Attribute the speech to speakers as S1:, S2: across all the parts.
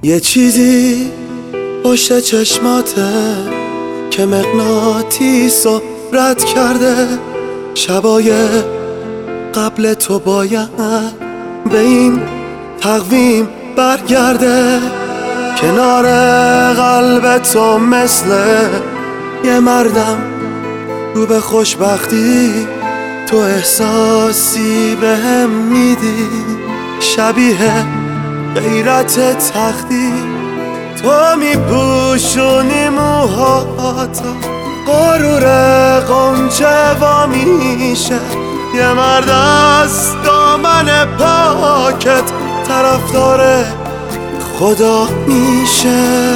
S1: یه چیزی پشت چشماته که مغناطیسو رد کرده. شبای قبل تو باید به این تقویم برگرده. کنار قلب تو مثل یه مردم رو به خوشبختی، تو احساسی بهم میدی شبیه غیرت تختی. تو میپوشونی موهاتا، غرور قنچه وا میشه. یه مرد از دامن پاکت طرفدار خدا میشه.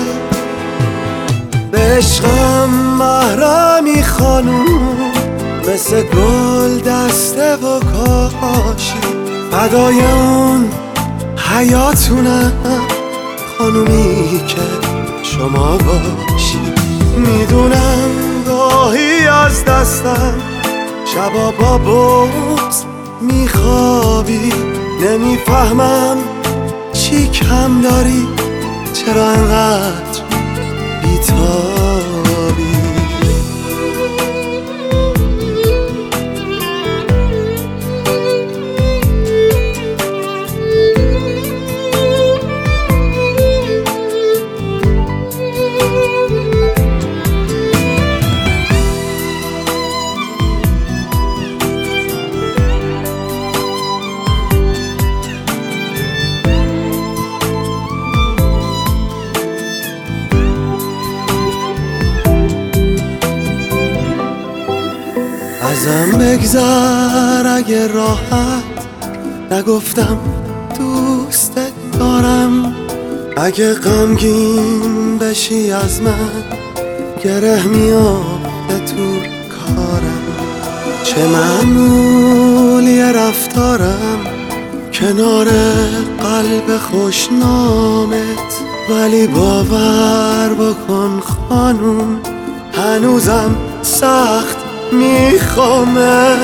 S1: به عشقم محرمی خانوم، مثل گل دسته و کاشی. فدای اون حیاتونم خانومی که شما باشی. میدونم گاهی از دستم شبا با بغض میخوابی. نمیفهمم چی کم داری، چرا انقدر بیتابی. ازم بگذر اگه راحت نگفتم دوستت دارم. اگه غمگین بشی از من گره میافته تو کارم. چه معمولی رفتارم کنار قلب خوشنامت، ولی باور بکن خانوم هنوزم سخت میخوامه.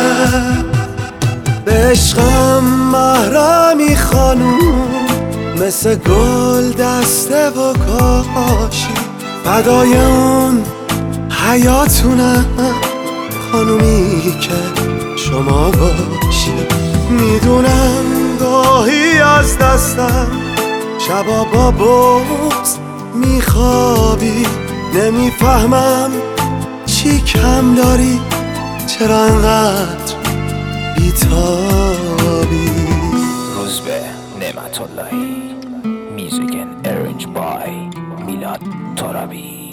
S1: به عشقم محرمی خانوم، مثل گل دسته و کاشی. فدای اون حیاتونم خانومی که شما باشی. میدونم گاهی از دستم شبا با بغض میخوابی. نمیفهمم چی کم داری، چرا انقدر بیتابی.
S2: روزبه نعمت اللهی. میوزیک ارنج بای میلاد ترابی.